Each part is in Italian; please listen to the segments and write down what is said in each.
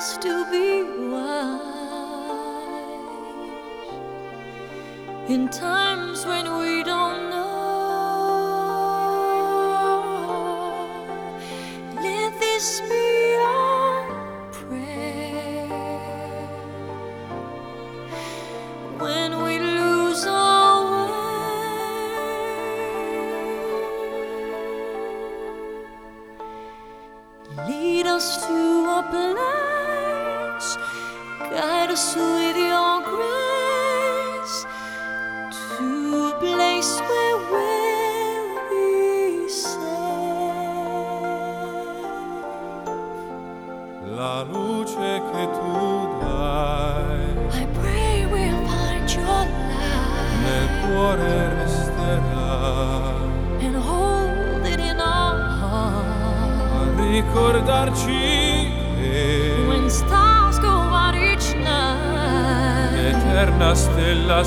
us to be wise in times when we don't know. Let this be our prayer when we lose our way. Lead us to a place, guide us with your grace, to a place where we'll be safe. La luce che tu dai I pray we'll find your light nel cuore resterà, and hold it in our heart. a ricordarci che When stars go out each night, l'eterna stella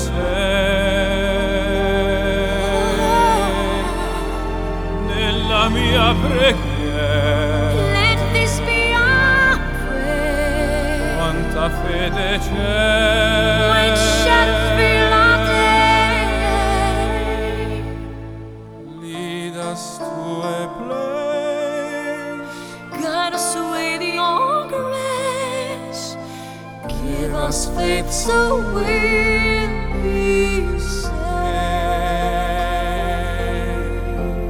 sei nella mia preghiera. let this be our prayer. Quanta fede When c'è, shadows fill our day, lead us to a place, guide us with your grace. Give us faith so we'll be safe.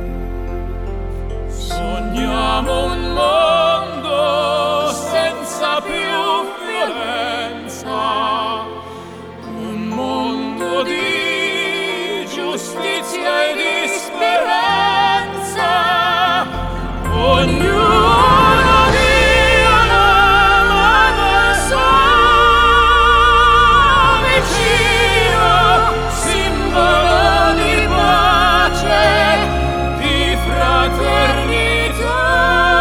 sogniamo un mondo senza più violenza, un mondo di giustizia e di speranza. Ognuno dia la mano al suo vicino, simbolo di pace, di fraternità.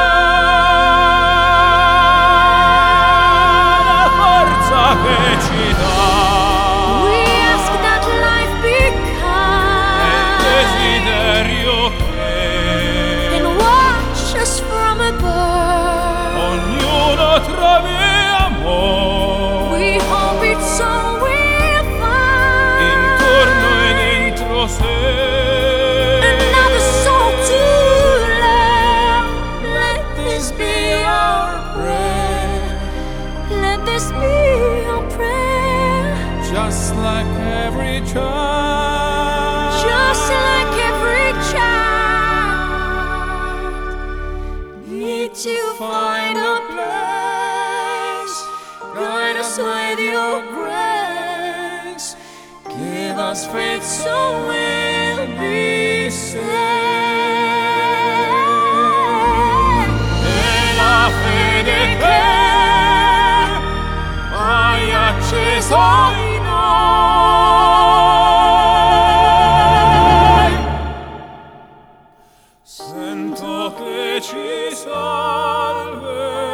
La forza che ci dà We ask that life be è il kind desiderio che and watch us from above. ognuno trovi amore We hope it's so we'll find intorno e dentro sé. another soul to love. Let this be our prayer. Let this be our prayer. Just like every child, Just like every child, need to find a place. Guide us with your grace. Give us faith so we'll be safe. e la fede che hai acceso in noi, sento che ci salverà.